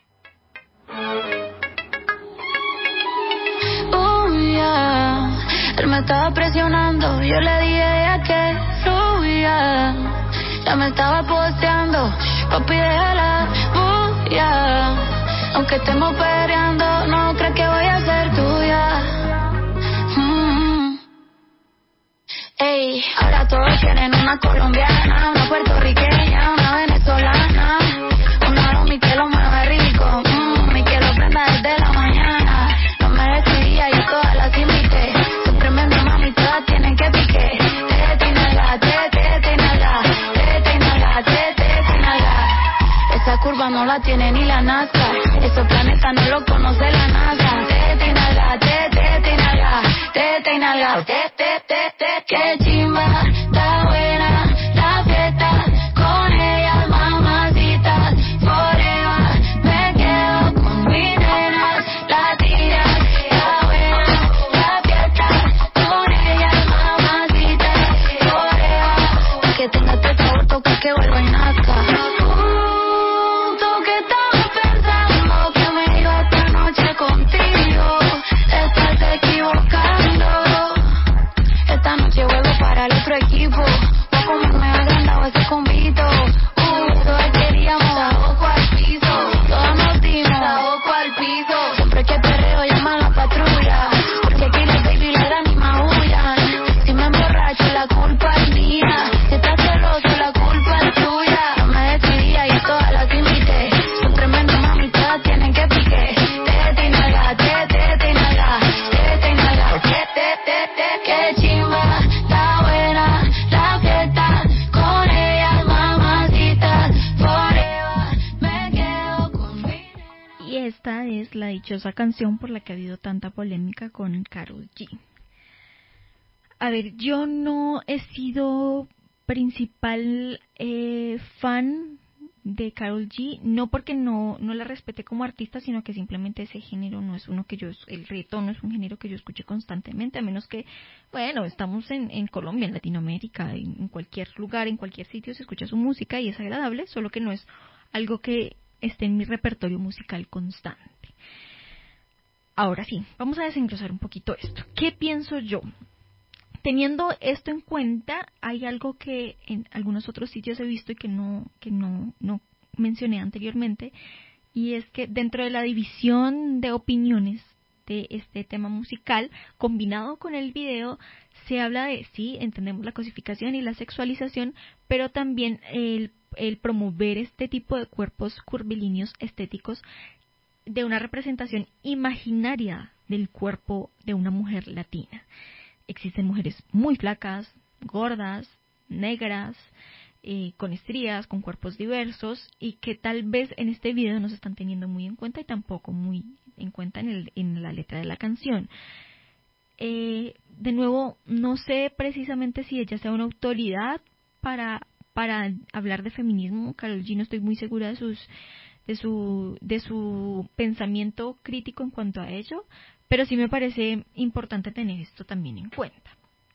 Speaker 6: Oh yeah, Él me estaba presionando, yo le dije a que fluya. Ya me estaba posteando, papi déjala bulla. Aunque estemos peleando, no crees que voy a ser tuya. Mm. Ey, ahora todos quieren una colombiana, una puertorriqueña, una venezolana, una homie que lo mueve rico, mmm, y que lo prenda desde la mañana. No me decidía, yo todas las invité. Son tremendas mami, todas tienen que pique. Tete y nalga, tete y nalga, tete y nalga, tete y nalga. Esa curva no la tiene ni la NASA, esos planetas no lo conoce la NASA. Tete y nalga, tete y nalga, tete y nalga, tete, tete, qué chimba, está buena la fiesta, con ellas mamacitas, forever, me quedo con mis nenas, latinas, está buena la fiesta, con ellas mamacitas, forever, que tenga este sabor, toca que vuelva y nazca. Uh, tú que estabas pensando que me iba esta noche contigo, estás equivocando. Esta noche vuelvo para el otro equipo. O como me ha agrandado ese convito. Uh, todas queríamos saoco al piso. Todas nos dimos saoco al piso. Siempre que perreo llaman la patrulla. Porque aquí los baby le dan y maullan. Si me emborracho la culpa es mía. Si estás celoso la culpa es tuya. No me decidía y todas las invité. Son tremendas mami, todas tienen que pique. Tete y nalga, tete y nalga, tete y nalga, tete, tete, qué chimba, está buena la fiesta, con ellas mamacitas, forever, me quedo con mi.
Speaker 5: Y esta es la dichosa canción por la que ha habido tanta polémica con Karol G. A ver, yo no he sido principal eh, fan de Karol G, no porque no, no la respete como artista, sino que simplemente ese género no es uno que yo, el reggaetón no es un género que yo escuche constantemente, a menos que, bueno, estamos en, en Colombia, en Latinoamérica, en, en cualquier lugar, en cualquier sitio se escucha su música y es agradable, solo que no es algo que esté en mi repertorio musical constante. Ahora sí, vamos a desengrosar un poquito esto. ¿Qué pienso yo? Teniendo esto en cuenta, hay algo que en algunos otros sitios he visto y que no, que no, no mencioné anteriormente, y es que dentro de la división de opiniones de este tema musical, combinado con el video, se habla de, sí, entendemos la cosificación y la sexualización, pero también el, el promover este tipo de cuerpos curvilíneos estéticos de una representación imaginaria del cuerpo de una mujer latina. Existen mujeres muy flacas, gordas, negras, eh, con estrías, con cuerpos diversos y que tal vez en este video no se están teniendo muy en cuenta y tampoco muy en cuenta en, el, en la letra de la canción. Eh, de nuevo, no sé precisamente si ella sea una autoridad para, para hablar de feminismo. Karol G, no estoy muy segura de sus de su de su pensamiento crítico en cuanto a ello, pero sí me parece importante tener esto también en cuenta.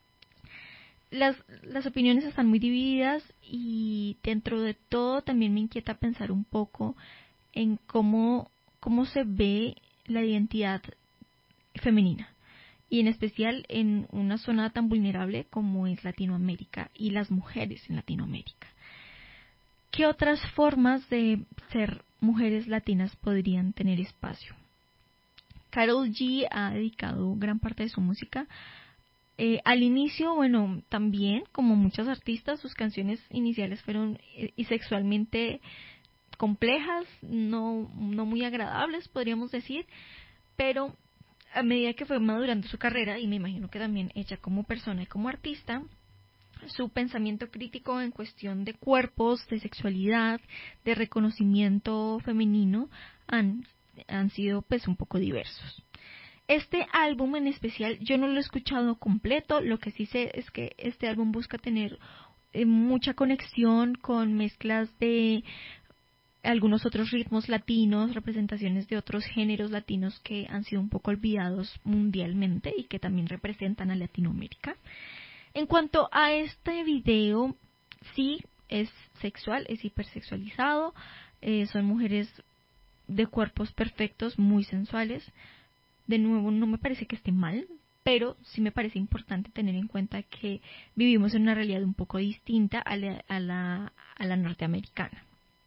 Speaker 5: Las, las opiniones están muy divididas y dentro de todo también me inquieta pensar un poco en cómo, cómo se ve la identidad femenina y en especial en una zona tan vulnerable como es Latinoamérica y las mujeres en Latinoamérica. ¿Qué otras formas de ser mujeres latinas podrían tener espacio? Karol G ha dedicado gran parte de su música. Eh, al inicio, bueno, también, como muchos artistas, sus canciones iniciales fueron eh, y sexualmente complejas, no, no muy agradables, podríamos decir, pero a medida que fue madurando su carrera, y me imagino que también ella como persona y como artista, su pensamiento crítico en cuestión de cuerpos, de sexualidad, de reconocimiento femenino han, han sido pues un poco diversos. Este álbum en especial yo no lo he escuchado completo, lo que sí sé es que este álbum busca tener eh, mucha conexión con mezclas de algunos otros ritmos latinos, representaciones de otros géneros latinos que han sido un poco olvidados mundialmente y que también representan a Latinoamérica. En cuanto a este video, sí, es sexual, es hipersexualizado, eh, son mujeres de cuerpos perfectos, muy sensuales. De nuevo, no me parece que esté mal, pero sí me parece importante tener en cuenta que vivimos en una realidad un poco distinta a la, a la, a la norteamericana.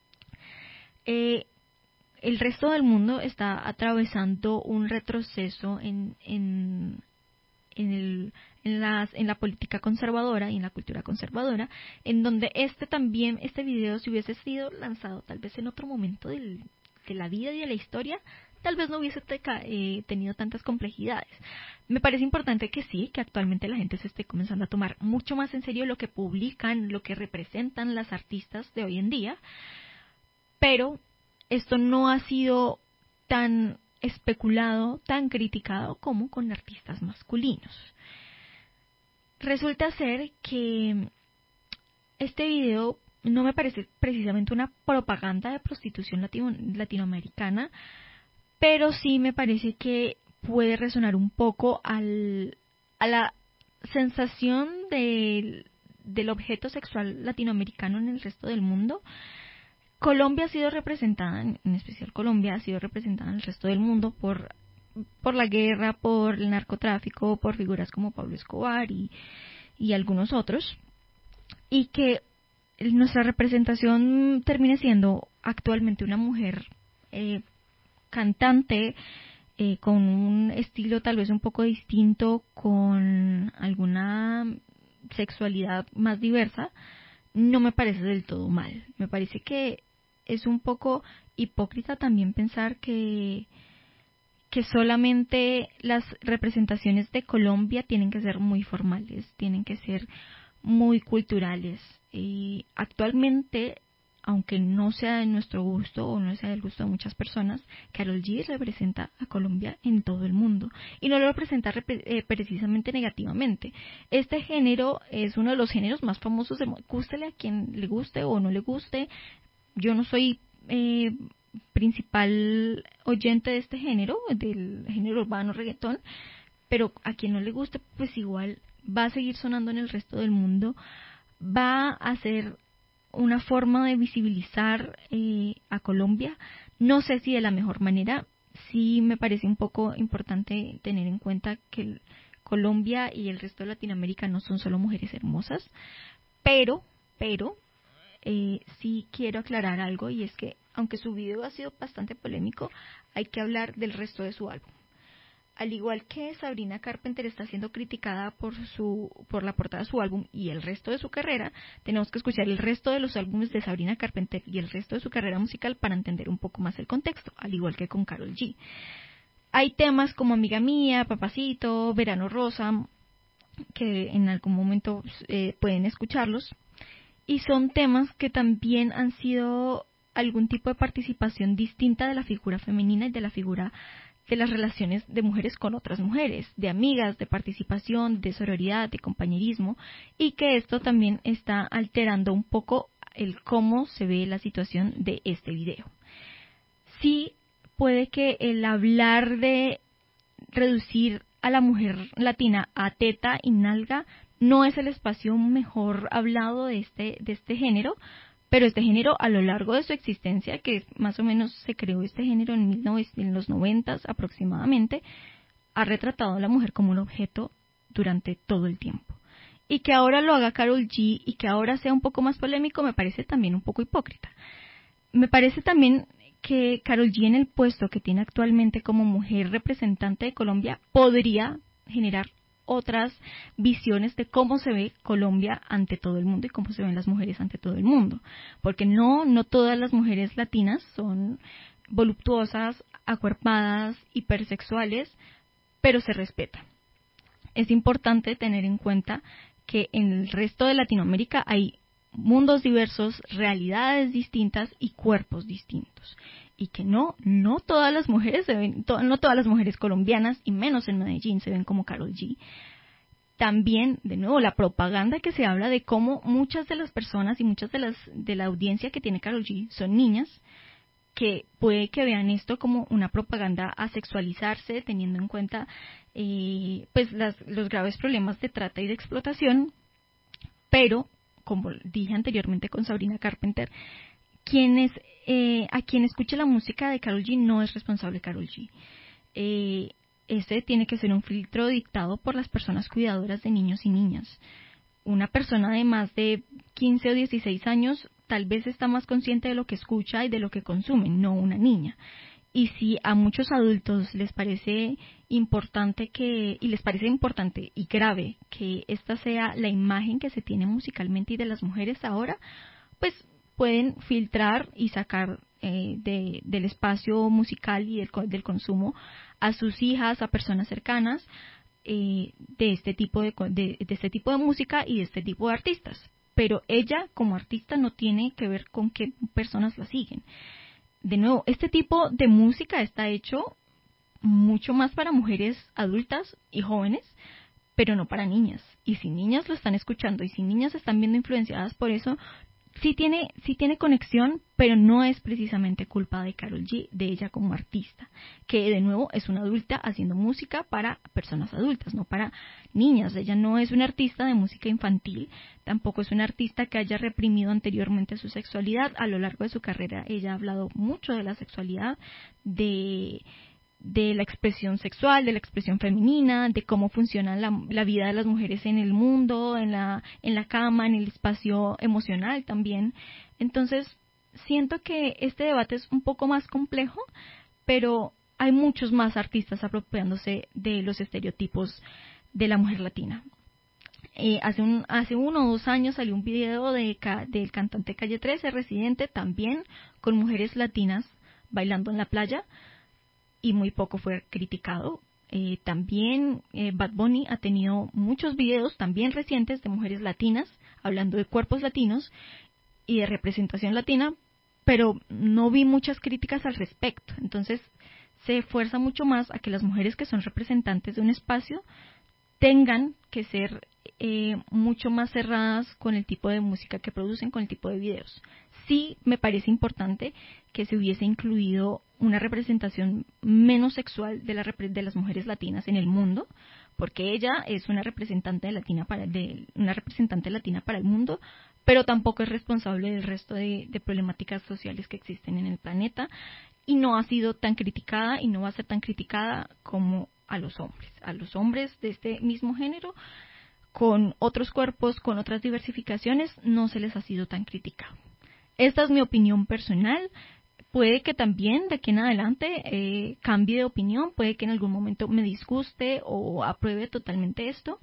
Speaker 5: Eh, el resto del mundo está atravesando un retroceso en, en, en, el, en, las, en la política conservadora y en la cultura conservadora, en donde este también, este video, si hubiese sido lanzado tal vez en otro momento del, de la vida y de la historia, tal vez no hubiese teca, eh, tenido tantas complejidades. Me parece importante que sí, que actualmente la gente se esté comenzando a tomar mucho más en serio lo que publican, lo que representan las artistas de hoy en día, pero esto no ha sido tan especulado, tan criticado como con artistas masculinos. Resulta ser que este video no me parece precisamente una propaganda de prostitución latino, latinoamericana, pero sí me parece que puede resonar un poco al, a la sensación de, del objeto sexual latinoamericano en el resto del mundo. Colombia ha sido representada, en especial Colombia, ha sido representada en el resto del mundo por, por la guerra, por el narcotráfico, por figuras como Pablo Escobar y, y algunos otros, y que nuestra representación termine siendo actualmente una mujer eh, cantante, eh, con un estilo tal vez un poco distinto, con alguna sexualidad más diversa, no me parece del todo mal. Me parece que es un poco hipócrita también pensar que, que solamente las representaciones de Colombia tienen que ser muy formales, tienen que ser muy culturales. Y actualmente, aunque no sea de nuestro gusto o no sea del gusto de muchas personas, Karol G representa a Colombia en todo el mundo y no lo representa eh, precisamente negativamente. Este género es uno de los géneros más famosos, de, gústele a quien le guste o no le guste. Yo no soy eh, principal oyente de este género, del género urbano reggaetón, pero a quien no le guste, pues igual va a seguir sonando en el resto del mundo, va a ser una forma de visibilizar eh, a Colombia. No sé si de la mejor manera. Sí me parece un poco importante tener en cuenta que el, Colombia y el resto de Latinoamérica no son solo mujeres hermosas, pero, pero, eh, sí quiero aclarar algo, y es que aunque su video ha sido bastante polémico, hay que hablar del resto de su álbum. Al igual que Sabrina Carpenter está siendo criticada por su por la portada de su álbum y el resto de su carrera, tenemos que escuchar el resto de los álbumes de Sabrina Carpenter y el resto de su carrera musical para entender un poco más el contexto, al igual que con Karol G. Hay temas como Amiga Mía, Papacito, Verano Rosa, que en algún momento eh, pueden escucharlos, y son temas que también han sido algún tipo de participación distinta de la figura femenina y de la figura de las relaciones de mujeres con otras mujeres, de amigas, de participación, de sororidad, de compañerismo, y que esto también está alterando un poco el cómo se ve la situación de este video. Sí puede que el hablar de reducir a la mujer latina a teta y nalga no es el espacio mejor hablado de este, de este género, pero este género a lo largo de su existencia, que más o menos se creó este género en, mil novecientos, en los noventas aproximadamente, ha retratado a la mujer como un objeto durante todo el tiempo. Y que ahora lo haga Karol G y que ahora sea un poco más polémico me parece también un poco hipócrita. Me parece también que Karol G, en el puesto que tiene actualmente como mujer representante de Colombia, podría generar otras visiones de cómo se ve Colombia ante todo el mundo y cómo se ven las mujeres ante todo el mundo, porque no no todas las mujeres latinas son voluptuosas, acuerpadas, hipersexuales, pero se respetan. Es importante tener en cuenta que en el resto de Latinoamérica hay mundos diversos, realidades distintas y cuerpos distintos, y que no no todas las mujeres se ven, to, no todas las mujeres colombianas, y menos en Medellín, se ven como Karol G. También, de nuevo, la propaganda que se habla de cómo muchas de las personas y muchas de las de la audiencia que tiene Karol G son niñas, que puede que vean esto como una propaganda a sexualizarse, teniendo en cuenta eh, pues las, los graves problemas de trata y de explotación, pero como dije anteriormente con Sabrina Carpenter, quienes, eh, a quien escuche la música de Karol G no es responsable Karol G. Eh, ese tiene que ser un filtro dictado por las personas cuidadoras de niños y niñas. Una persona de más de quince o dieciséis años tal vez está más consciente de lo que escucha y de lo que consume, no una niña. Y si a muchos adultos les parece importante que, y les parece importante y grave que esta sea la imagen que se tiene musicalmente y de las mujeres ahora, pues pueden filtrar y sacar eh, de, del espacio musical y del, del consumo a sus hijas, a personas cercanas, eh, de este tipo de, de, de este tipo de música y de este tipo de artistas. Pero ella como artista no tiene que ver con qué personas la siguen. De nuevo, este tipo de música está hecho mucho más para mujeres adultas y jóvenes, pero no para niñas. Y si niñas lo están escuchando y si niñas están viendo influenciadas por eso, sí tiene, sí tiene conexión, pero no es precisamente culpa de Karol G, de ella como artista, que de nuevo es una adulta haciendo música para personas adultas, no para niñas. Ella no es una artista de música infantil, tampoco es una artista que haya reprimido anteriormente su sexualidad. A lo largo de su carrera ella ha hablado mucho de la sexualidad, de... de la expresión sexual, de la expresión femenina, de cómo funciona la, la vida de las mujeres en el mundo, en la, en la cama, en el espacio emocional también. Entonces, siento que este debate es un poco más complejo, pero hay muchos más artistas apropiándose de los estereotipos de la mujer latina. Eh, hace, un, hace uno o dos años salió un video de, del cantante Calle trece, Residente, también con mujeres latinas bailando en la playa, y muy poco fue criticado. Eh, también eh, Bad Bunny ha tenido muchos videos también recientes de mujeres latinas hablando de cuerpos latinos y de representación latina, pero no vi muchas críticas al respecto. Entonces se esfuerza mucho más a que las mujeres que son representantes de un espacio tengan que ser eh, mucho más cerradas con el tipo de música que producen, con el tipo de videos. Sí me parece importante que se hubiese incluido una representación menos sexual de, la, de las mujeres latinas en el mundo, porque ella es una representante latina para de, una representante latina para el mundo, pero tampoco es responsable del resto de, de problemáticas sociales que existen en el planeta, y no ha sido tan criticada y no va a ser tan criticada como a los hombres. A los hombres de este mismo género, con otros cuerpos, con otras diversificaciones, no se les ha sido tan criticado. Esta es mi opinión personal. Puede que también de aquí en adelante eh, cambie de opinión, puede que en algún momento me disguste o apruebe totalmente esto.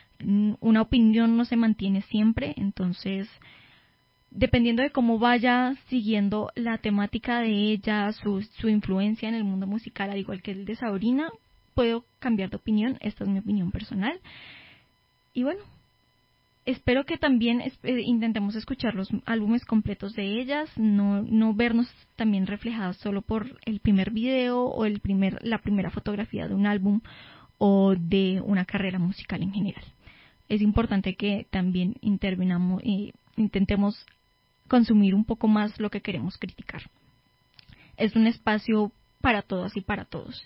Speaker 5: Una opinión no se mantiene siempre, entonces dependiendo de cómo vaya siguiendo la temática de ella, su, su influencia en el mundo musical, al igual que el de Sabrina, puedo cambiar de opinión. Esta es mi opinión personal. Y bueno, espero que también eh, intentemos escuchar los álbumes completos de ellas, no, no vernos también reflejadas solo por el primer video o el primer, la primera fotografía de un álbum o de una carrera musical en general. Es importante que también intervinamos e intentemos consumir un poco más lo que queremos criticar. Es un espacio para todas y para todos.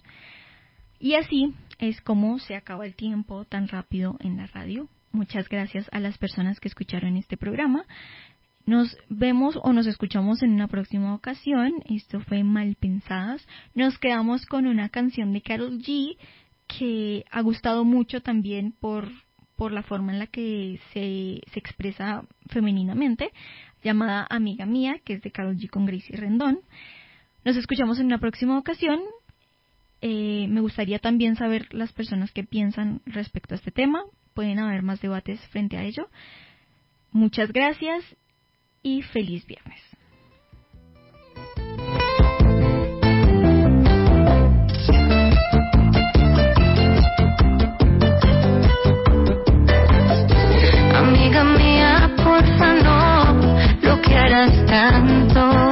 Speaker 5: Y así es como se acaba el tiempo tan rápido en la radio. Muchas gracias a las personas que escucharon este programa. Nos vemos o nos escuchamos en una próxima ocasión. Esto fue Malpensadas. Nos quedamos con una canción de Karol G que ha gustado mucho también por, por la forma en la que se, se expresa femeninamente, llamada Amiga Mía, que es de Karol G con Gracie Rendón. Nos escuchamos en una próxima ocasión. Eh, me gustaría también saber las personas que piensan respecto a este tema. Pueden haber más debates frente a ello. Muchas gracias y feliz viernes.
Speaker 6: Amiga mía, porfa no lo quieras tanto.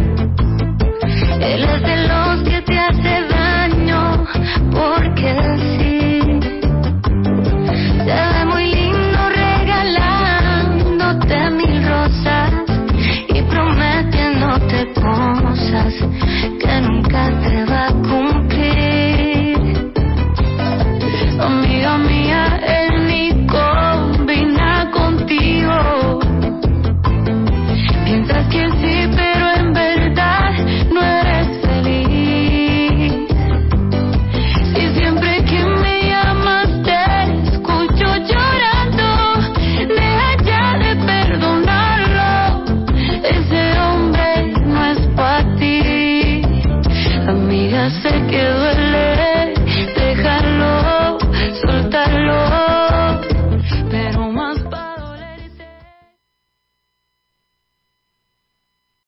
Speaker 6: Él es de los que te hace daño porque sí. Se ve muy lindo regalándote mil rosas y prometiéndote cosas.